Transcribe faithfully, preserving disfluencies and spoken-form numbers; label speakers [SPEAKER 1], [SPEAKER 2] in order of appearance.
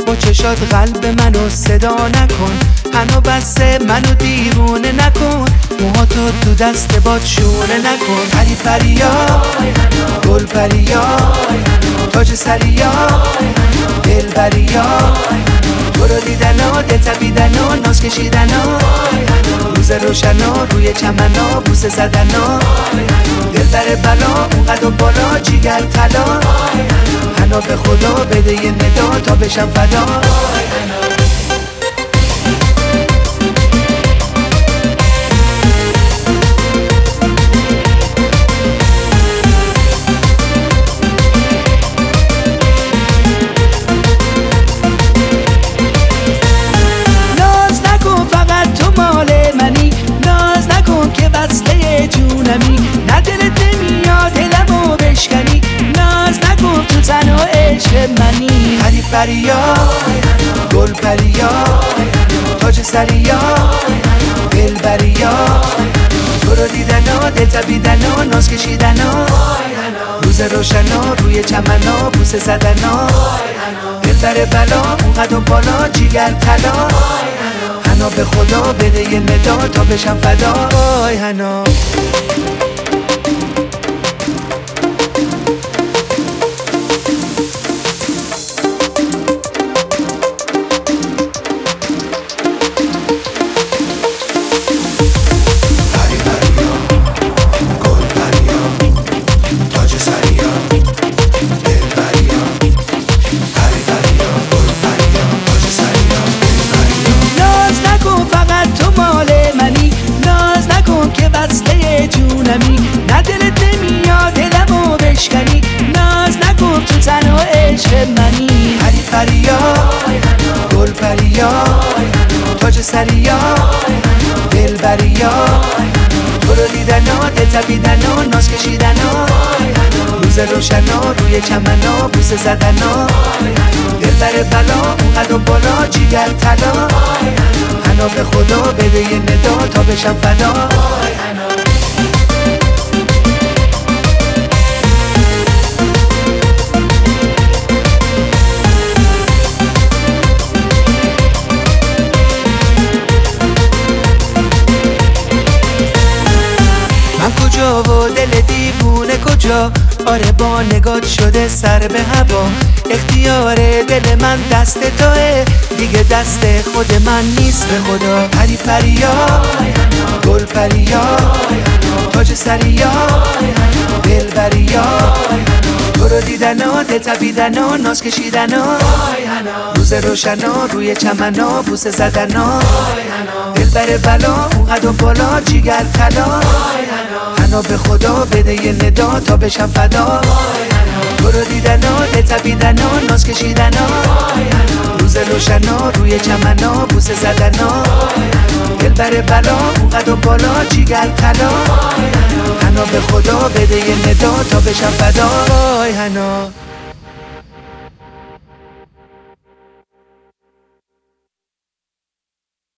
[SPEAKER 1] با چشات قلب منو صدا نکن، هنو بسه منو دیوونه نکن، موهاتو تو دست باد شونه نکن. پری پریا گل پریا تاج سریا دل بریا، تو رو دیدن و دل تپیدن و ناز کشیدن و روز روشن و روی چمن و بوسه زدن و دل در بلا اونقدر بالا جیگر طلا، حنا به خدا بده یه ندا تا بشم فدا. نه دلت نمیاد دلمو بشکنی، ناز نکن تو زن و عشق منی. پری پریا گل پریا تاج سریا دل بریا، تو رو دیدن و دل تپیدن و ناز کشیدن و روز روشن و روی چمن و بوسه زدن و دل بر بلا اونقدر بالا جیگر طلا، حنا به خدا بده یه ندا تا بشم فدا. وای حنا نه دلت نمیاد دلمو بشکنی، ناز نکن تو زن و عشق منی. پری پریا گل پریا تاج سریا دل بریا، تو رو دیدن و دل تپیدن و ناز کشیدن و روز روشن و روی چمن و بوسه زدن و دل بر بلا اونقدر بالا جیگر طلا، حنا به خدا بده یه ندا تا بشم فدا. کجا و دل دیوونه کجا، آره با نگات شده سر به هوا، اختیار دل من دست توه دیگه دست خود من نیست به خدا. پری پریا گل پریا تاج سریا دل بریا، تو رو دیدن و دل تپیدن و ناز کشیدن و روز روشن و روی چمن و بوسه زدن و دل بر بلا اونقدر بالا جیگر طلا، حنا به خدا بده یه ندا تا بشم فدا. تو رو دیدن و دل تپیدن و ناز کشیدن و روز روشن و روی چمن و بوسه زدن و دل بر بلا اونقدر بالا جیگر طلا، حنا به خدا بده یه ندا تا بشم فدا. وای حنا